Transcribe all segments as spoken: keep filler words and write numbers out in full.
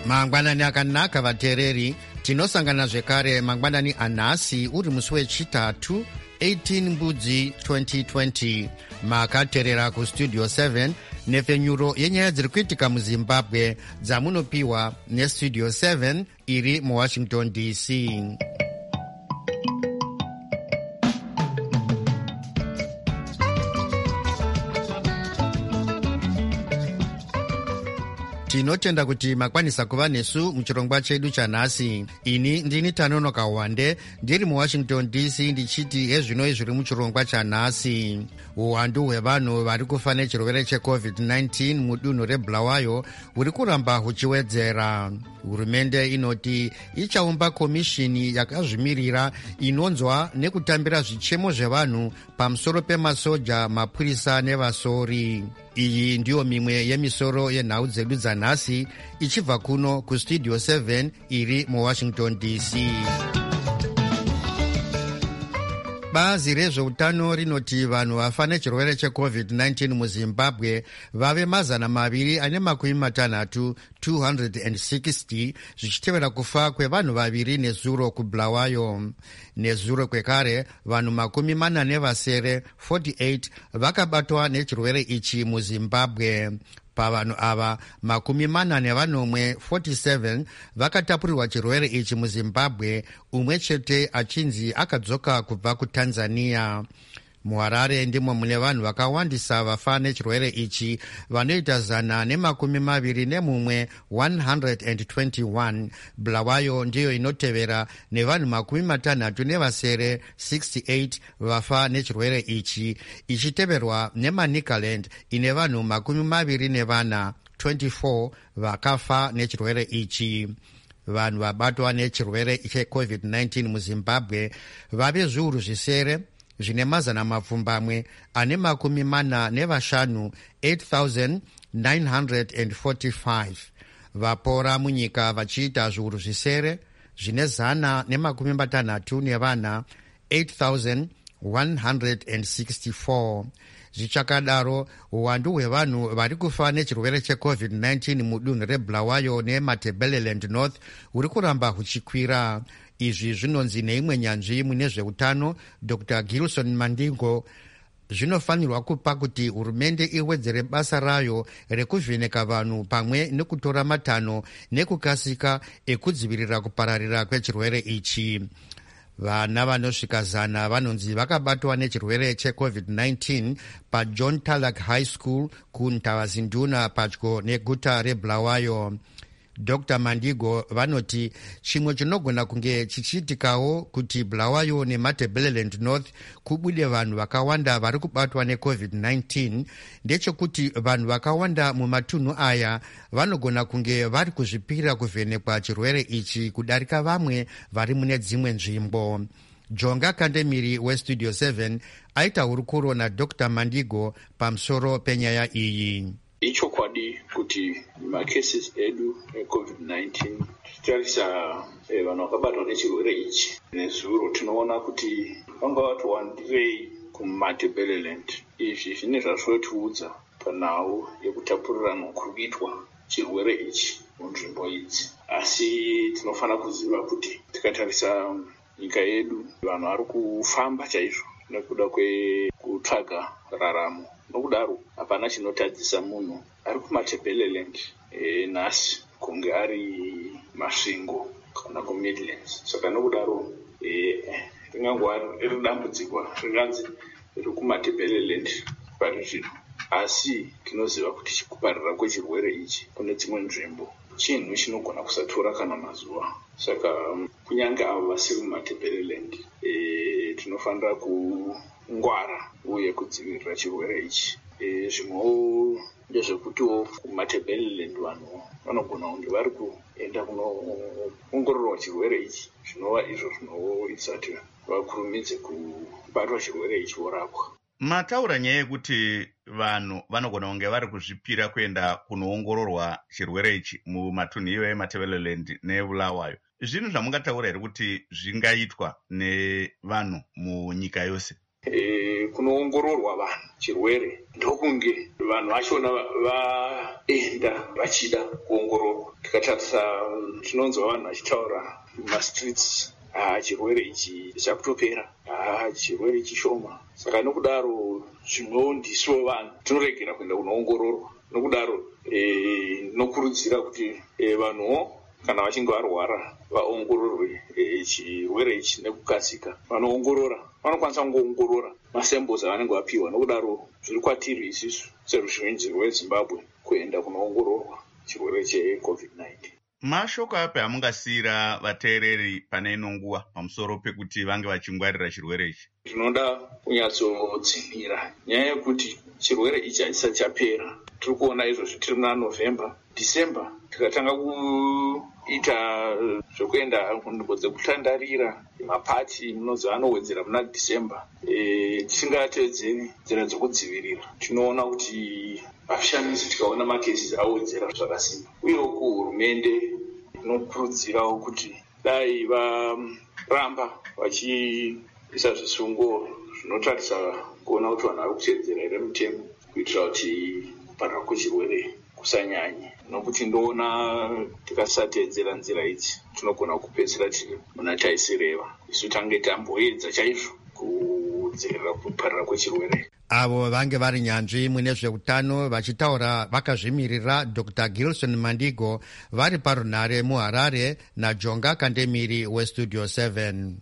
mangwanani akanaka vateereri, tinosangana zvekare mangwanani anhasi uri musi wechitatu eighteen mbudzi twenty twenty. makateerera kustudio seven nepfenyuro yenyaya dziri kuitika muzimbabwe dzamunopiwa nestudio seven iri muwashington D C. tinotenda kuti makwanisa kuva nesu muchirongwa chedu chanhasi. ini ndini Tanonoka Wande ndiri muwashington D C ndichiti hezvino zviri muchirongwa chanhasi. uwandu hwevanhu vari kufa nechirwere checovid nineteen mudunhu reBulawayo huri kuramba huchiwedzera. hurumende inoti ichaumba komishini yakazvimirira inonzwa nekutambira zvichemo zvevanhu pamusoro pemasoja, mapurisa nevasori. iyi ndiyo mimwe yemisoro yenhau dzedu dzanhasi ichibva kuno kustudio seven iri muwashington D C. bazi rezveutano rinoti vanhu vafa nechirwere checovid nineteen muzimbabwe vave mazana maviri ane makumi matanhatu two hundred sixty, zvichitevera kufa kwevanhu vaviri nezuro kuBulawayo. nezuro kwekare vanhu makumi mana nevasere forty-eight vakabatwa nechirwere ichi muzimbabwe. pavanhu ava makumi mana nevanomwe forty-seven vakatapurirwa chirwere ichi muzimbabwe, umwe chete achinzi akadzoka kubva kutanzania. muharare ndimo mune vanhu vakawandisa vafa nechirwere ichi, vanoita zana nemakumi maviri nemumwe one hundred twenty-one. Bulawayo ndiyo inotevera nevanhu makumi matanhatu nevasere sixty-eight vafa nechirwere ichi, ichiteverwa neManicaland ine vanhu makumi maviri nevana twenty-four vakafa nechirwere ichi. vanhu vabatwa nechirwere checovid nineteen muzimbabwe vave zviuru zvisere zvine mazana mapfumbamwe ane makumi mana nevashanu eight thousand nine hundred forty-five. vapora munyika vachiita zviuru zvisere zvine zana nemakumi matanhatu nevana eight thousand one hundred sixty-four. zvichakadaro uwandu hwevanhu vari kufa nechirwere checovid nineteen mudunhu reBulawayo neMatabeleland North huri kuramba huchikwira. izvi zvinonzi neimwe nyanzvi mune zveutano Dr Gilson Mandingo zvinofanirwa kupa kuti hurumende iwedzere basa rayo rekuvheneka vanhu pamwe nekutora matanho nekukasika ekudzivirira kupararira kwechirwere ichi. vana vanosvika zana vanonzi vakabatwa nechirwere checovid nineteen paJohn Talack High School kuNtavazinduna padyo neguta reBulawayo. Dr Mandigo vanoti chimwe chinogona kunge chichiitikawo kuti Bulawayo neMatabeleland North kubude vanhu vakawanda vari kubatwa necovid nineteen ndechekuti vanhu vakawanda mumatunhu aya vanogona kunge vari kuzvipira kuvhenekwa chirwere ichi kudarika vamwe vari mune dzimwe nzvimbo. Jonga Kandemiri westudio seven aita hurukuro naDr Mandigo pamusoro penyaya iyi. ichokwadi kuti macases edu ecovid nineteen titarisa eh, vanhu vakabatwa nechirwere ichi nezuro tinoona kuti vanga vatowandirei kuMatabeleland. izvi zvine zvazvotiudza panhau yekutapurirana kuri kuitwa chirwere ichi munzvimbo idzi, asi tinofanira kuziva kuti tikatarisa nyika yedu vanhu vari kufamba chaizvo nekuda kwekutsvaga raramo. nokudaro hapana chinotadzisa munhu ari kuMatabeleland e, nhasi kunge ari masvingo kana kuMidlands. saka nokudaro e, ringangova riri dambudziko ringanzi riri kuMatabeleland pari zvino, asi tinoziva kuti kupararira kwechirwere ichi kune dzimwe nzvimbo chinhu chinogona kusatora kana mazuva. saka kunyange avo vasiri kuMatabeleland e, tinofanira kungwara uye kudzivirira chirwere ichi. E, zvimwewo ndezvekutiwo kuMatabeleland vanhu vanogona kunge vari kuenda kunoongororwa chirwere ichi, zvinova izvo zvinoisa kuti vakurumidze kubatwa chirwere ichi vorapwa. mataura nyaya yekuti vanhu vanogona kunge vari kuzvipira kuenda kunoongororwa chirwere ichi mumatunhu iwayo eMatabeleland neBulawayo. zvinhu zvamungataura here kuti zvingaitwa nevanhu munyika yose? E, kunoongororwa vanhu chirwere ndokunge vanhu vachona vaenda vachida kuongororwa tikatarisa tinonzwa vanhu vachitaura mumastreets ah chirwere ichi chakutopera, ah chirwere ichi shoma. Saka nokudaro zvimwewo ndiso vanhu tinoregera kuenda kunoongororwa. Nokudaro eh, nokurudzira kuti eh, vanhuwo kana vachinge varwara vaongororwe eh, chirwere ichi nekukasika. Vanoongorora vanokwanisa kungoongorora masamples avanenge vapiwa. Nokudaro zviri kwatiri isusu seruzhinji rweZimbabwe kuenda kunoongororwa chirwere checovid nineteen. Mashoko api amungasiyira vateereri pane ino nguva pamusoro pekuti vange vachingwarira chirwere ichi? Tinoda kunyatsodzinira nyaya yekuti chirwere ichi hachisati chapera. Tiri kuona izvozvi tiri muna November, December tikatanga kuita zvokuenda kunzvimbo dzekutandarira mapati munonzi anowedzera muna December. E, tisingatedzeri nzira dzokudzivirira tinoona kuti vashamisi tikaona makesi awedzera zvakasimba. Uyewo kuhurumende inokurudzirawo kuti dai varamba vachiisa zvisungo zvinotarisa kuona kuti vanhu vari kuteedzera here mitemo kuitira kuti kuparara kwechirwere kusanyanye. Nokuti ndoona tikasateedzera nzira idzi tinogona kupedzisira tiri muna taisireva. Isu tange tamboedza chaizvo kudzivirira kuparara kwechirwere. Avo vange vari nyanzvi mune zveutano vachitaura vakazvimirira Doctor Gilson Mandigo vari parunhare muHarare naJonga Kandemiri weStudio seven.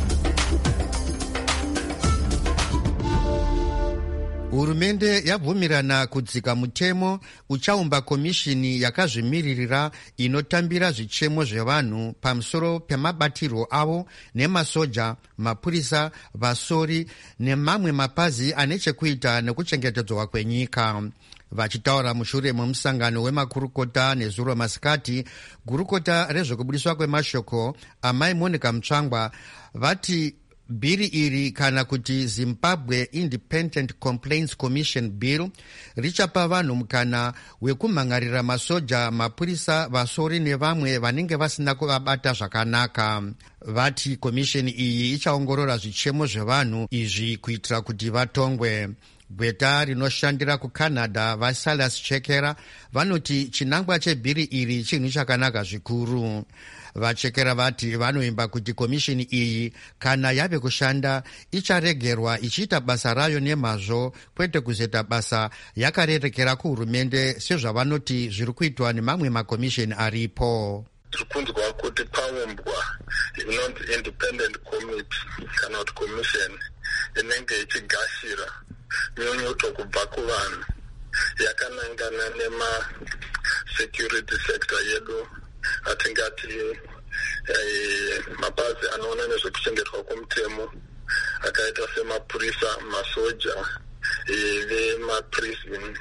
Hurumende yabvumirana kudzika mutemo uchaumba komishini yakazvimiririra inotambira zvichemo zvevanhu pamusoro pemabatiro avo nemasoja, mapurisa, vasori nemamwe mapazi ane chekuita nekuchengetedzwa kwenyika. Vachitaura mushure memusangano wemakurukota nezuro masikati, gurukota rezvekubudiswa kwemashoko amai Monica Mutsvangwa vati bhiri iri kana kuti Zimbabwe Independent Complaints Commission Bill richapa vanhu mukana wekumhangarira masoja, mapurisa, vasori nevamwe vanenge vasina kuvabata zvakanaka. Vati komisheni iyi ichaongorora zvichemo zvevanhu izvi kuitira kuti vatongwe. Gweta rinoshandira kuCanada vaSilas Chekera vanoti chinangwa chebhiri iri chinhu chakanaka zvikuru. Vachekera vati vanoimba kuti komishini iyi kana yave kushanda icharegerwa ichiita basa rayo nemazvo, kwete kuzoita basa yakarerekera kuhurumende sezvavanoti zviri kuitwa nemamwe makomishini aripo. Tiri kunzwa kuti paumbwa inonzi independent committee kana kuti commission inenge ichigashira nyonyoto kubva kuvanhu yakanangana nema-security sector yedu, atingati eh, mabazi anoona nezvekuchengetwa kwomutemo akaita semapurisa, masoja, eh, vemaprison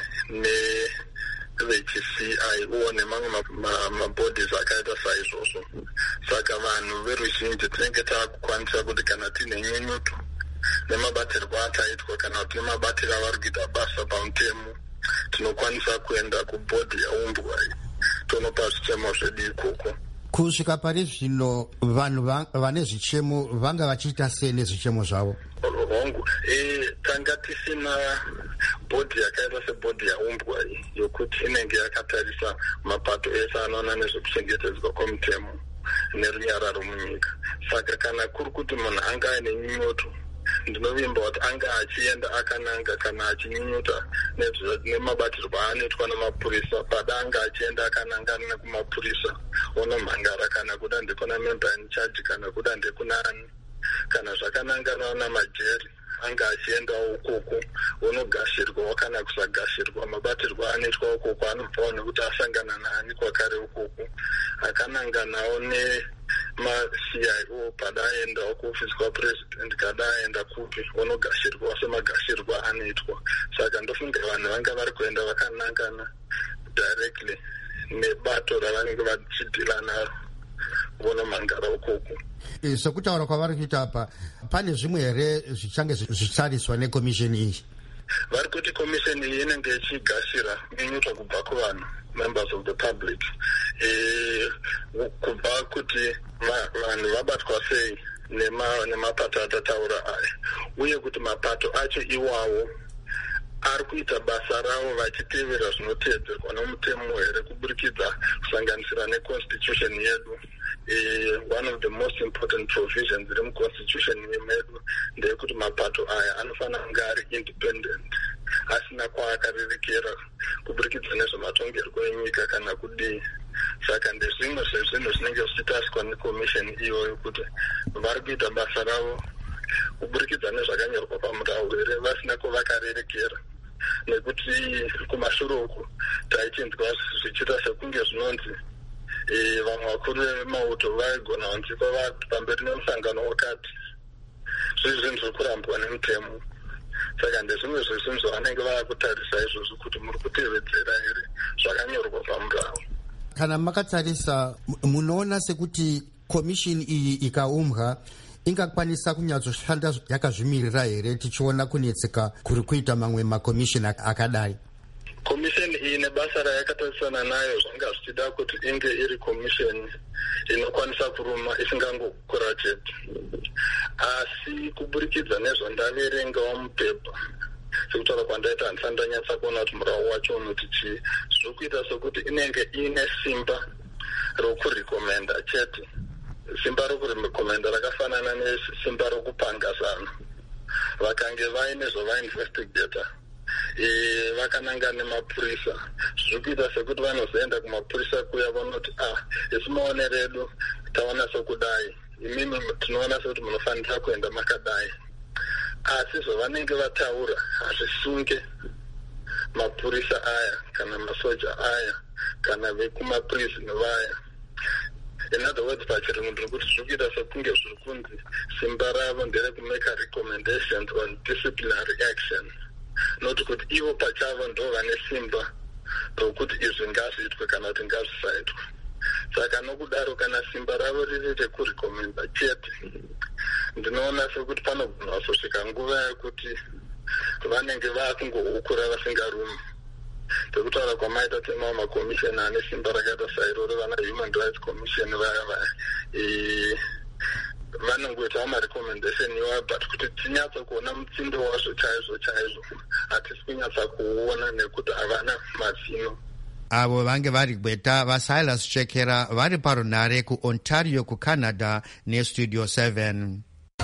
nevechC I O nemamwe mabodies akaita saizvozvo. Saka vanhu veruzhinji tinenge taakukwanisa kuti kana tine nyonyoto nemabatirwo ataitwa kana kuti nemabatiro avari kuita basa pamutemo, tinokwanisa kuenda kubhodhi yaumbwa iyi tonopa zvichemo zvedu ikoko. Kusvika pari zvino vanhu vane zvichemo vanga vachiita sei nezvichemo zvavo? Hongu e, tanga tisina bhodhi yakaita sebhodhi yaumbwa iyi yokuti inenge yakatarisa mapato ese anoona nezvekuchengetedzwa kwomutemo nerunyararo munyika. Saka kana kuri kuti munhu anga aine nyunyoto, ndinovimba kuti anga achienda akananga kana achinyunyuta nemabatirwo anoitwa namapurisa, pada anga achienda akanangana nekumapurisa onomhangara kana kuda ndekuna member in charge kana kuda ndekuna ani, kana zvakanangana namajeri anga achiendawo ukoko unogashirwa kana kusagashirwa. Mabatirwo anoitwa ukoko anobvawo nekuti asangana naani kwakare ukoko, akananganawo ne ma-C I O pada aendawo kuofisi kwapresident kada aenda kupi unogashirwa semagashirwa anoitwa. Saka ndofunga vanhu vanga vari kuenda vakanangana directly nebato ravanenge vachidhila naro vonomhangara ukoko. E, sekutaura kwavari kuita apa, pane zvimwe here zvichange zvitsariswa nekomisheni iyi? Vari kuti komisheni iyi inenge ichigashira nyunyuto kubva kuvanhu, members of the public, e, kubva kuti vanhu vabatwa sei nemapato atataura aya, uye kuti mapato acho iwawo ari kuita basa ravo vachitevera zvinotedzerwa nomutemo here kuburikidza kusanganisira neconstitution yedu. Uh, one of the most important provisions iri muconstitution yedu ndeyekuti mapato aya anofanira kunge ari independent, asina kwaakarerekera kuburikidza nezvematongerwo enyika kana kudii. Saka ndezvimwe zvezvinhu zvinenge zvichitariswa nekomishoni iyoyo kuti vari kuita basa ravo kuburikidza nezvakanyorwa pamurau here vasina kwavakarerekera. Nekuti kumashure uku taichinzwa zvichiita sekunge zvinonzi vamwe vakuru vemauto vaigona kunzi kwavati pamberi nemusangano wakati zvizvi zvinhu zviri kurambwa nemutemo. Saka ndezvimwe zvezvinhu zvavanenge vava kutarisa izvozvo kuti muri kutevedzera here zvakanyorwa pamurau. Kana makatarisa munoona sekuti komishini iyi ikaumbwa ingakwanisa kunyatsoshanda yakazvimirira here tichiona kunetseka kuri kuita mamwe makomishini akadai? Komisheni iyi nebasa rayakatarisana nayo zvanga zvichida kuti inge iri komisheni inokwanisa kuruma isingangokura chete. Asi kuburikidza nezvandaverengawo mupepa sekutaura kwandaita handisati ndanyatsa kuona kuti murau wacho unoti chii, zviri kuita sekuti inenge ine simba rokurekomenda chete. Simba rokurekomenda rakafanana nesimba rokupanga zano. Vakange vaine zvavainvestigata e, vakananga nemapurisa, zviri kuita sekuti vanozoenda kumapurisa kuya vanoti ah isi maonero edu taona sokudai, imimi tinoona sekuti munofanira kuenda makadai. Asi zvavanenge vataura hazvisunge mapurisa aya kana masoja aya kana vekumapurison vaya. In other words, pachirungu ndiri kuti zviri kuita sekunge zviri kunzi simba ravo nderekumeka recommendations on disciplinary action, not kuti ivo pachavo ndo vane simba rokuti izvi ngazviitwe kana kuti ngazvisaitwe. Saka nokudaro kana simba ravo riri rekurekomenda chete, ndinoona sekuti panogona kuzosvika nguva yekuti vanenge vakungoukura vasingarumi. Tekutaura kwamaita tema makomisheni ane simba rakaita sairoro, vana Human Rights Commission vaya vaya vanongoitawo marecommendation iwayo, but kuti tinyatsa kuona mutsindo wazvo chaizvo chaizvo hatisi kunyatsa kuona nekuti havana mazino. Avo vange vari Gweta vaSilas Chekera vari parunare kuOntario kuCanada neStudio seven.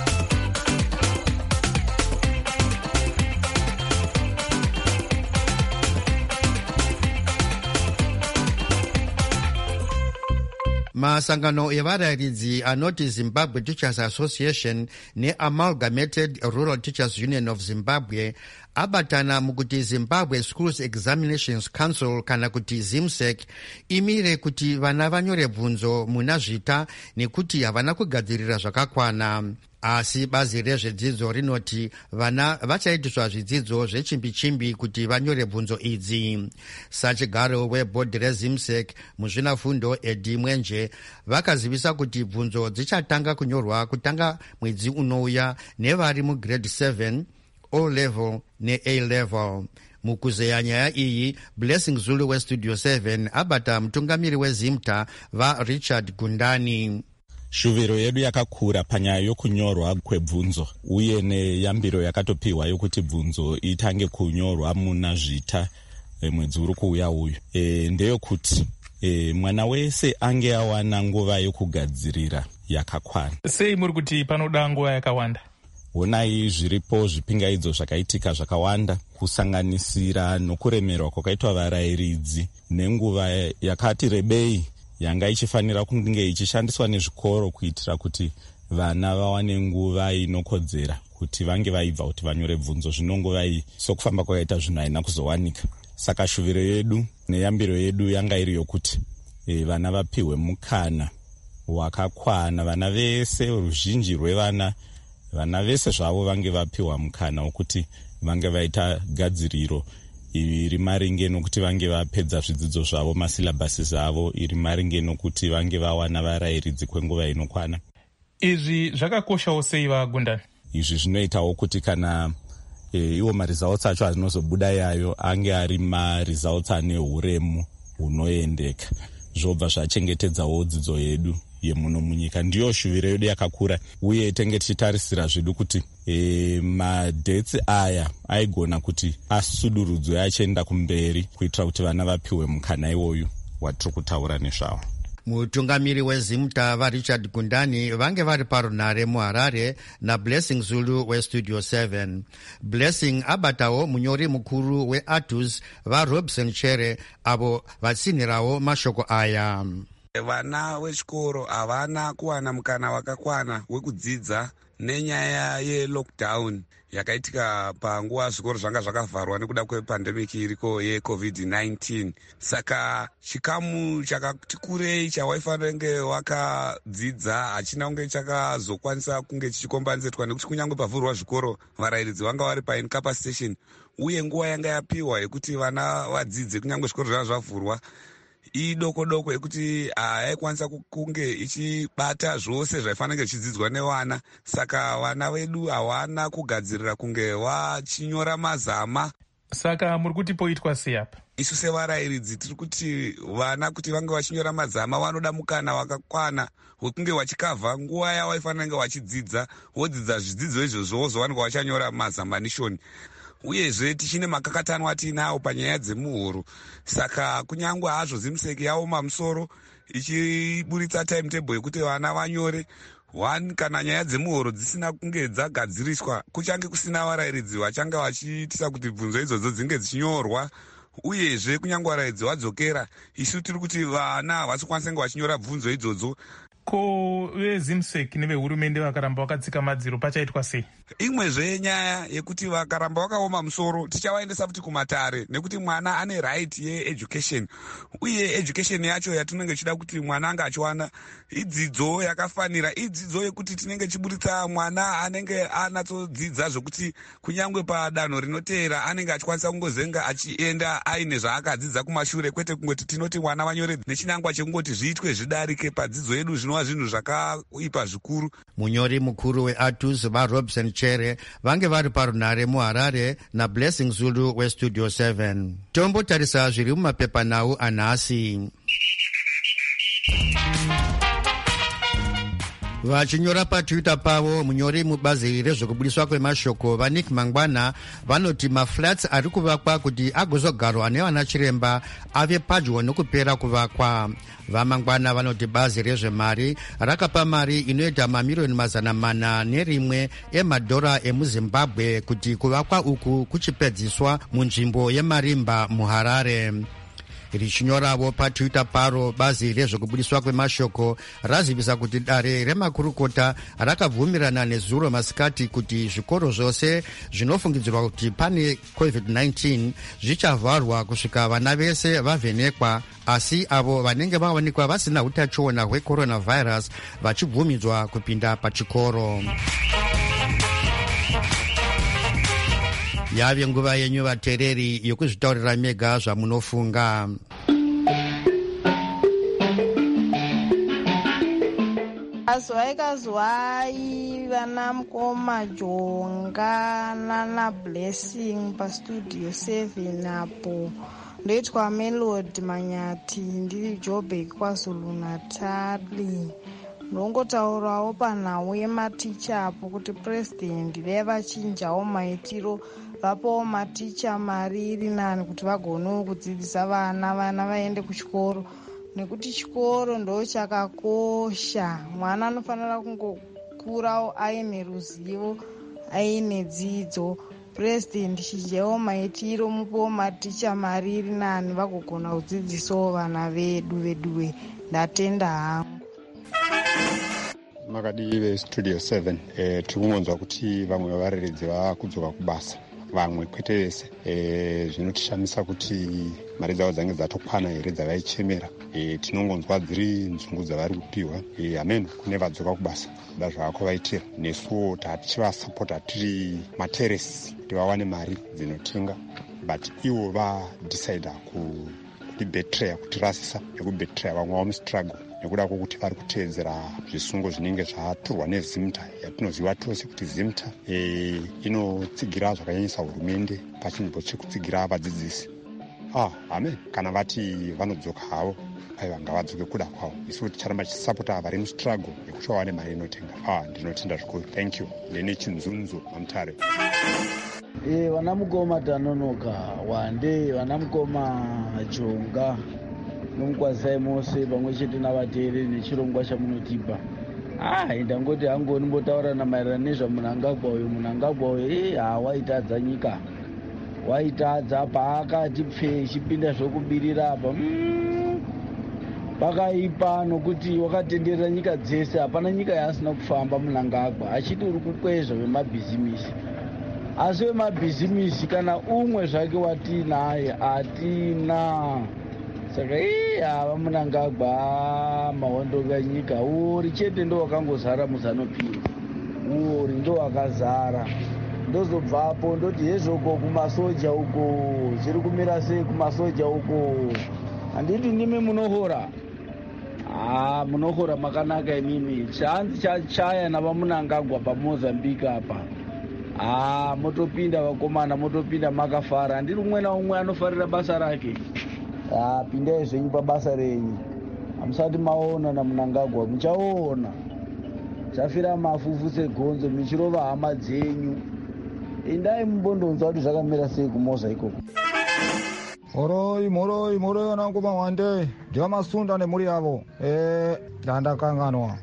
Masangano evarayiridzi anoti Zimbabwe Teachers Association neAmalgamated Rural Teachers Union of Zimbabwe abatana mukuti Zimbabwe Schools Examinations Council kana kuti ZIMSEC imire kuti vana vanyore bvunzo muna zvita nekuti havana kugadzirira zvakakwana. Asi bazi rezvedzidzo rinoti vana vachaitiswa zvidzidzo zvechimbi-chimbi kuti vanyore bvunzo idzi. Sachigaro webhodhi rezimsec muzvinafundo Edi Mwenje vakazivisa kuti bvunzo dzichatanga kunyorwa kutanga mwedzi unouya nevari mugrade seven, O level ne-A level. Mukuzeya nyaya iyi, Blessing Zulu weStudio seven abata mutungamiri wezimta vaRichard Gundani. Shuviro yedu yakakura panyaya yokunyorwa kwebvunzo uye neyambiro yakatopiwa yokuti bvunzo itange kunyorwa muna zvita e, mwedzi uri kuuya uyu e, ndeyokuti e, mwana wese ange awana nguva yokugadzirira yakakwana. Sei muri kuti panoda nguva yakawanda? Onai zviripo zvipingaidzo zvakaitika zvakawanda kusanganisira nokuremerwa kwakaitwa varayiridzi nenguva yakati rebei yanga ichifanira kunge ichishandiswa nezvikoro kuitira kuti vana vawane nguva inokodzera kuti vange vaibva kuti vanyore bvunzo. Zvino nguva iyi sokufamba kwakaita zvinhu haina kuzowanika. Saka shuviro yedu neyambiro yedu yanga iri yokuti e, vana vapiwe mukana wakakwana. Vana vese, ruzhinji rwevana, vana vese zvavo vange vapiwa mukana wokuti vange vaita gadziriro iri maringe nokuti vange vapedza zvidzidzo zvavo, masilabhasi avo, iri maringe nokuti vange vawana varayiridzi kwenguva inokwana. Izvi zvakakoshawo sei vaGundani? Izvi zvinoitawo kuti kana e, iwo maresults acho anozobuda yayo ange ari maresults ane huremu hunoendeka. zvobva zvachengetedzawo dzidzo yedu yemuno munyika. Ndiyo shuviro yedu yakakura, uye tenge tichitarisira zvedu kuti e, madhetsi aya aigona kuti asudurudzwe achienda kumberi kuitira kuti vana vapiwe mukana iwoyu watiri kutaura nezvawo. Mutungamiri wezimta vaRichard Gundani vange vari parunhare muHarare naBlessing Zulu weStudio seven. Blessing abatawo munyori mukuru weAtus vaRobson Chere avo vatsinhirawo mashoko aya. Vana vechikoro havana kuwana mukana wakakwana wekudzidza nenyaya yelockdown yakaitika panguva zvikoro zvanga zvakavharwa nekuda kwepandemiki iriko yecovid nineteen. Saka chikamu chakati kurei chawaifanira kunge wakadzidza hachina kunge chakazokwanisa kunge chichikombanzirwa nekuti kunyange pavhurwa zvikoro varairidzi vanga vari paincapacitation, uye nguva yanga yapiwa yekuti vana vadzidze kunyange zvikoro zvanga zvavhurwa idoko doko yekuti haikwanisa kunge ichibata zvose zvaifanira zvichidzidzwa nevana. Saka vana vedu hawana kugadzirira kunge vachinyora mazama. Saka muri kuti poitwa sei apa? Isu sevarairidzi tiri kuti vana kuti vange vachinyora mazama vanoda mukana wakakwana wekunge vachikavha nguva yavaifanira kunge vachidzidza, vodzidza zvidzidzo izvozvo vozovange vachanyora mazamanishoni. Uyezve tichine makakatanwa atiinawo panyaya dzemuhoro. Saka kunyange hazvo zimuseki yaoma musoro ichiburitsa timetable yekuti vana vanyore one, kana nyaya dzemuhoro dzisina kunge dzagadziriswa kuchange kusina varairidzi vachange vachiitisa kuti bvunzo idzodzo dzinge dzichinyorwa. Uyezve kunyange varairidzi vadzokera, isu tiri kuti vana havasi kwanisa kunge vachinyora bvunzo idzodzo. Ko vezimsek nevehurumende vakaramba vakatsika madziro pachaitwa sei? Imwezve nyaya yekuti vakaramba vakaoma musoro tichavaendesa futi kumatare, nekuti mwana ane right yeeducation, uye education yacho yatinenge tichida kuti mwana anga achiwana idzidzo yakafanira, idzidzo yekuti tinenge tichiburitsa mwana anenge anatsodzidza zvokuti kunyange padanho rinoteera anenge achikwanisa kungozenga achienda aine zvaakadzidza kumashure, kwete kungoti tinoti mwana vanyore nechinangwa chekungoti zviitwe zvidarike padzidzo yedu zvino zvinhu zvakaipa zvikuru. Munyori mukuru weAtus vaRobson Chere vange vari parunhare muHarare naBlessing Zulu weStudio seven. Tombotarisa zviri mumapepanhau anhasi. Vachinyora patwitter pavo, munyori mubazi rezvekubudiswa kwemashoko vaNick Mangwana vanoti maflats ari kuvakwa kuti agozogarwa nevana chiremba ave padyo nokupera kuvakwa. VaMangwana vanoti bazi rezvemari rakapa mari inoita mamiriyoni mazana mana nerimwe emadhora emuZimbabwe kuti kuvakwa uku kuchipedziswa munzvimbo yeMarimba muHarare. Richinyoravo patwitter paro, bazi rezvekubudiswa kwemashoko razivisa kuti dare remakurukota rakabvumirana nezuro masikati kuti zvikoro zvose zvinofungidzirwa kuti pane covid nineteen zvichavharwa kusvika vana vese vavhenekwa, asi avo vanenge vawanikwa vasina utachiona hwecoronavirus vachibvumidzwa kupinda pachikoro. Yave nguva yenyu vateereri yokuzvitaurira mega zvamunofunga. Azwaikazwai vana mukoma Jonga nana Blessing paStudio seven apo. Ndoitwa Melody Manyati, ndiri Joburg KwaZulu Natali. Ndongotaurawo panhau yematicha apo kuti purezidendi dai vachinjawo maitiro vapawo maticha mari iri nani kuti vagonewo kudzidzisa vana vana vaende kuchikoro, nekuti chikoro ndo chakakosha. Mwana anofanira kungokurawo aine ruzivo, aine dzidzo. Purezidendi chinjawo maitiro, mupawo maticha mari iri nani vagogona kudzidzisawo vana vedu veduwe. Ndatenda hangu. Makadi veStudio seven e, tirikungonzwa kuti vamwe vavareredzi vakudzoka kubasa, vamwe kwete vese. E, zvinotishamisa kuti mari dzavo dzange dzatokwana here dzavaichemera. E, tinongonzwa dziri nzungu dzavari kupiwa. E, amen, kune vadzoka kubasa da zvavakuvaitira. Nesuwo tatichivasapota tiri materesi kuti vawane mari dzinotenga, but ivo vadecida kutibetreya, kutirasisa nekubetreya vamwe vamustruggle nekuda kwokuti vari kuteedzera zvisungo zvinenge zvaturwa nezimta yatinoziva tose kuti zimta e, inotsigira zvakanyanyisa hurumende pachinzvimbo chekutsigira vadzidzisi. Ah, amen. Kana vati vanodzoka havo aiwa ngavadzoke kuda kwavo. Isu ticharamba chisapota vari mustruggle yekuti vawane mari inotenga. Ah, ndinotenda zvikuru. Thank you. Ndine Chinzunzu Mamutare. E, vana mukoma Tanonoka Wande, vana mukoma Jonga nomukwazai mose pamwe chete navateereri nechirongwa chamunotipa. Ah, ndangoti hangu nimbotaurana maererano nezvamunangagwa uyu. Munangagwa uyu eh, ha waitadza nyika, waitadza paakati pfe chipinda zvokubirira apa mm, pakaipa nokuti wakatenderera nyika dzese. Hapana nyika yaasina kufamba Munangagwa, achiti uri kukwezva vemabhizimisi. Asi vemabhizimisi kana umwe zvake wati naye hatina. Saka ii hava Munangagwa mahondoka nyika uri chete ndo wakangozara muzanopiri, uri ndo wakazara. Ndozobvapo ndoti hezvoko kumasoja uko zviri kumira sei kumasoja uko. Handiti nimi munohora, ah munohora makanaka imimi. Chanzi chachaya navamunangagwa paMozambique apa, ah motopinda vakomana, motopinda makafara. Handiri umwe naumwe anofarira basa rake. Ah, pindai zvenyu pabasa renyu. Hamusati maona naMunangagwa, muchaona. Chafira mafufu segonzo michirova hama dzenyu. Endai mumbondonzwa kuti zvakamira sei kuMoza ikoko. Moroi, moroi, moroi vanangoma Wande. Ndiva masunda nemhuri yavo. Eh, ndandakanganwa.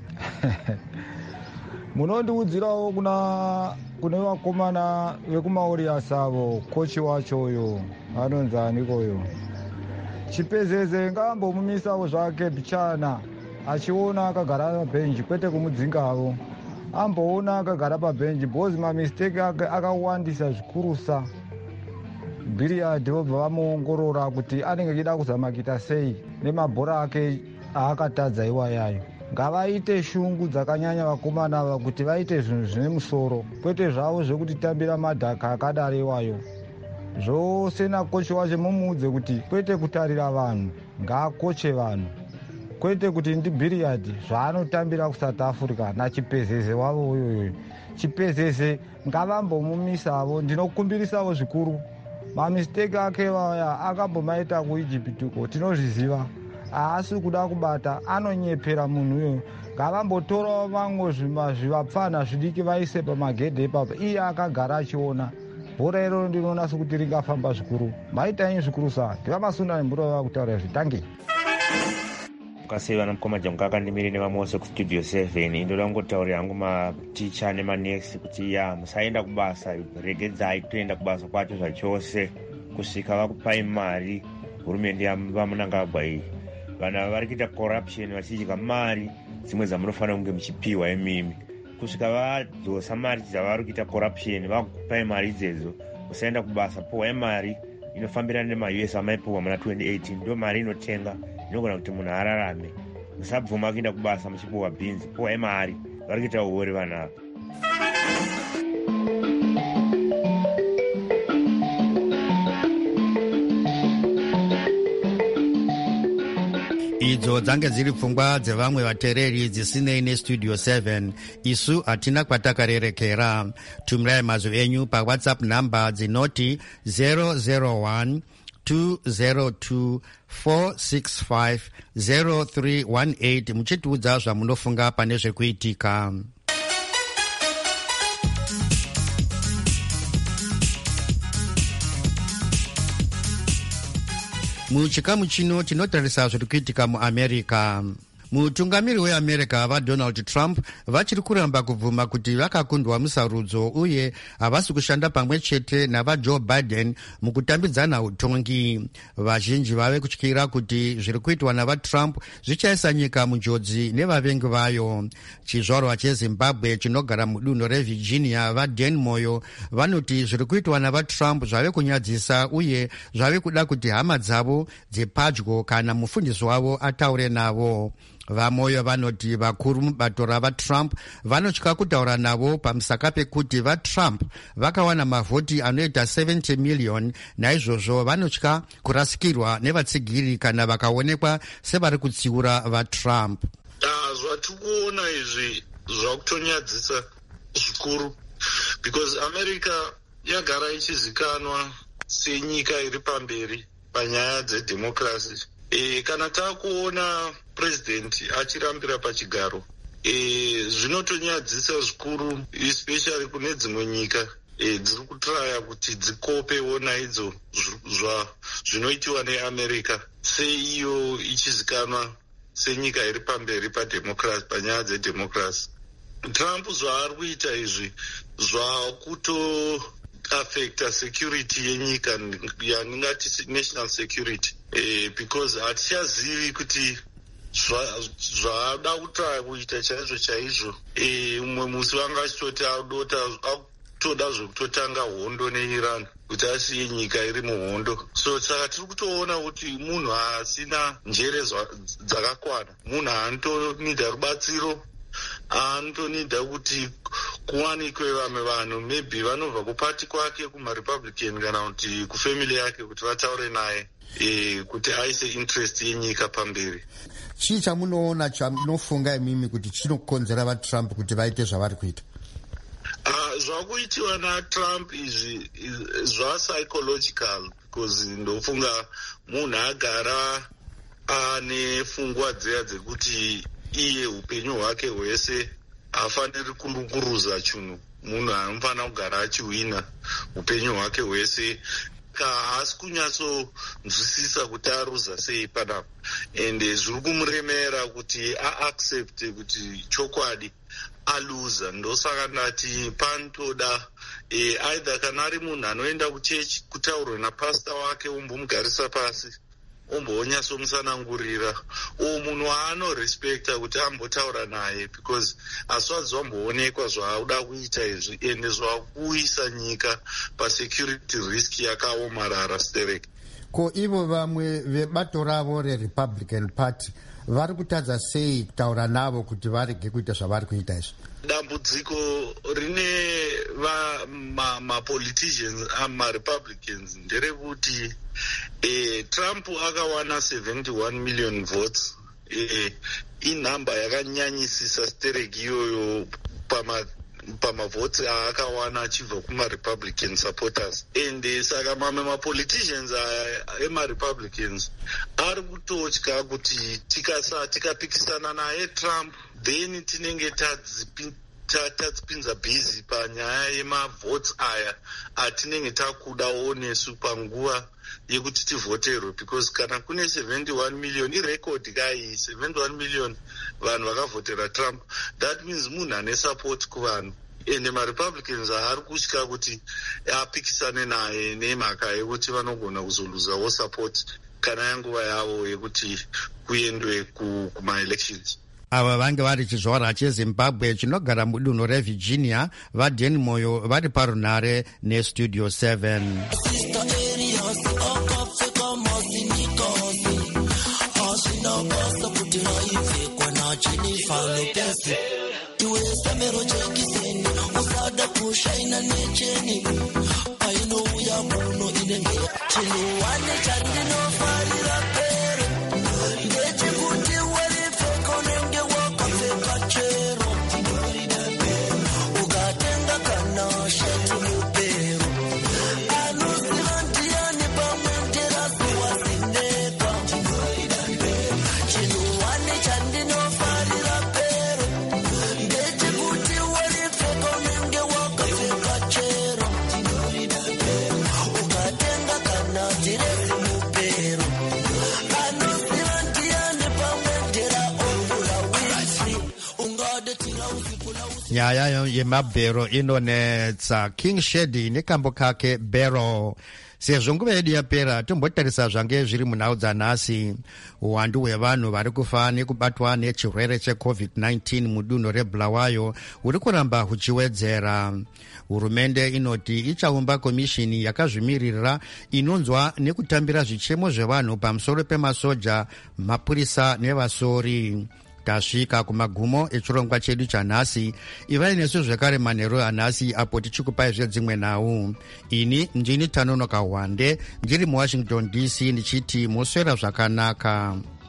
Munondiudzirawo kuna kune vakomana vekumaoriasi avo, kochi wacho uyo anonzi anikoyo. Chipezeze ngambomumisawo zvake Bichana, achiona akagara pabhenji kwete kumudzingavo. Amboona akagara pabhenji bhozi mamistake ake akawandisa zvikurusa. Billiard vobva vamuongorora kuti anenge achida kuzama kuita sei nemabhora ake aakatadza iwayayo. Ngavaite shungu dzakanyanya vakomana ava kuti vaite zvinhu zvine musoro, kwete zvavo zvekuti tambira madhaka akadaro iwayo. Zvose nakochi wacho mumuudze kuti kwete kutarira vanhu, ngaakoche vanhu, kwete kuti ndi Billiard zvaanotambira kuSouth Africa nachipezeze wavo uyoyo. Chipezeze ngavambomumisavo, ndinokumbirisawo zvikuru. Mamistake ake vaya akambomaita kuIjipiti uko tinozviziva. Haasi kuda kubata, anonyepera munhu uyo. Ngavambotorawo vamwe zvivapfana zvidiki vaise pamagedhe ipapa, iye akagara achiona. Bhora iro ndinoona sekuti ringafamba zvikuru. Maitai zvikuru sa, ndiva masunda nemhuri vava kutaura zvitange. Ukasei vana mukoma Jonga akandimire nevamose kustudio seven. Indoda kungotaurira hangu maticha nemanesi kuti ya musaenda kubasa, regedzai toenda kubasa kwacho zvachose kusvika vakupai mari hurumende yaMunangagwa iyi. Vana vari kuita corruption vachidya mari dzimwe dzamunofanira kunge muchipiwa imimi. Kusvika vadzosa mari dzavari kuita corruption vakupai mari idzedzo, usaenda kubasa, puhwai mari inofambirana nema-U S amaipuhwa muna twenty eighteen. Ndo mari inotenga inogona kuti munhu ararame. Musabvuma kuenda kubasa muchipuhwa bhinzi, puhwai mari. Vari kuita uori vana. Idzo dzange dziri pfungwa dzevamwe vateereri dzisinei nestudio seven. Isu hatina kwatakarerekera. Tumirai mazwi enyu paWhatsApp namba dzinoti zero zero one two zero two four six five zero three one eight muchitiudza zvamunofunga pane zvekuitika. Muchikamu chino tinotarisa zviri kuitika muAmerica. Mutungamiri weAmerica vaDonald Trump vachiri kuramba kubvuma kuti vakakundwa musarudzo uye havasi kushanda pamwe chete navaJoe Biden mukutambidzana utongi. Vazhinji vave kutyira kuti zviri kuitwa navaTrump zvichaisa nyika munjodzi nevavengi vayo. Chizvarwa cheZimbabwe chinogara mudunhu reVirginia vaDan Moyo vanoti zviri kuitwa navaTrump zvave kunyadzisa uye zvave kuda kuti hama dzavo dzepadyo kana mufundisi wavo ataure navo. Vamoyo vanoti vakuru mubato ravaTrump vanotya kutaura navo pamusaka pekuti vaTrump vakawana mavhoti anoita seventy million, naizvozvo vanotya kurasikirwa nevatsigiri kana vakaonekwa sevari kutsiura vaTrump. Zvatiri kuona izvi zvakutonyadzisa zvikuru, because America yagara ichizikanwa senyika iri pamberi panyaya dzedhemokrasi. e, kana takuona president achirambira pachigaro e, zvinotonyadzisa zvikuru, especially kune dzimwe nyika e, dziri kutraya kuti dzikopewo naidzo zvinoitiwa neamerica, seiyo ichizikanwa senyika iri pamberi pademocracy, panyaya dzedemocracy. Trump zvaari kuita izvi zvakuto affecta security yenyika, yandingati national security, eh, because hatichazivi kuti zvada kutraya kuita chaizvo chaizvo. Umwe musi vanga achitoti akutoda zvekutotanga hondo neiran kuti asiye nyika iri muhondo. So saka tiri kutoona kuti munhu asina njere dzakakwana, munhu anotonida rubatsiro, anotonida kuti kuwanikwe vamwe vanhu maybe vanobva kupati kwake kumarepublican kana kuti kufamily yake kuti vataure naye e, kuti aise interest yenyika pamberi. Chii chamunoona chamunofunga imimi kuti chinokonzera vatrump kuti vaite zvavari kuita? Uh, zvakuitiwa natrump izvi zvapsychological, because ndofunga munhu agara ane pfungwa dziya dzekuti iye upenyu hwake hwese hafaniri kuruza chinhu. Munhu anofanira kugara achiwina upenyu hwake hwese, haasi kunyatsonzwisisa kuti aruza sei panapa, ende zviri kumuremera kuti aaccepte kuti chokwadi aluza. Ndosaka ndati panotoda e, aidha kana ari munhu anoenda kuchechi kutaurwa napasta wake ombomugarisa pasi ombonyatsomusanangurira, uwo munhu waanorespekta kuti ambotaura naye, because haswadzi wamboonekwa zvauda kuita izvi ende zvakuisa nyika pasecurity risk yakaomarara stereki. Ko ivo vamwe vebato ravo reRepublican Party vari kutadza sei kutaura navo kuti varege kuita zvavari kuita izvi? Dambudziko rine mapoliticians amarepublicans nderekuti e, Trump akawana seventy-one million votes, e, inhamba yakanyanyisisa stereki iyoyo pama pamavhotsi aakawana achibva kumarepublican supporters, ende saka mamwe mapoliticians emarepublicans ari kutotya kuti tikapikisana naye Trump then tinenge tadzipinza bhizi panyaya yemavhotsi aya atinenge takudawo nesu panguva yekuti tivhoterwe, because kana kune seventy-one million irecord kai seventy-one million vanhu vakavhotera Trump, that means munhu ane support kuvanhu, ende marepublicans ari kutya kuti apikisane naye nemhaka yekuti vanogona kuzoluzawo support kana yanguva yavo yekuti kuendwe kumaelections. Ava vange vari chizvara chezimbabwe chinogara mudunhu revirginia, vaDan Moyo vari parunare nestudio seven. Nyaya yemabhero inonetsa. King Shady nekambo kake Bero. Sezvo nguva yedu yapera tombotarisa zvange zviri munhau dzanhasi. Uwandu hwevanhu vari kufa nekubatwa nechirwere checovid nineteen mudunhu reBulawayo huri kuramba huchiwedzera. Hurumende inoti ichaumba komishini yakazvimirira inonzwa nekutambira zvichemo zvevanhu pamusoro pemasoja, mapurisa nevasori. Tasvika kumagumo echirongwa chedu chanhasi. Ivai nesu zvekare manheru anhasi apo tichikupai zvedzimwe nhau. Ini ndini Tanonoka Wande ndiri muWashington D C ndichiti moswera zvakanaka.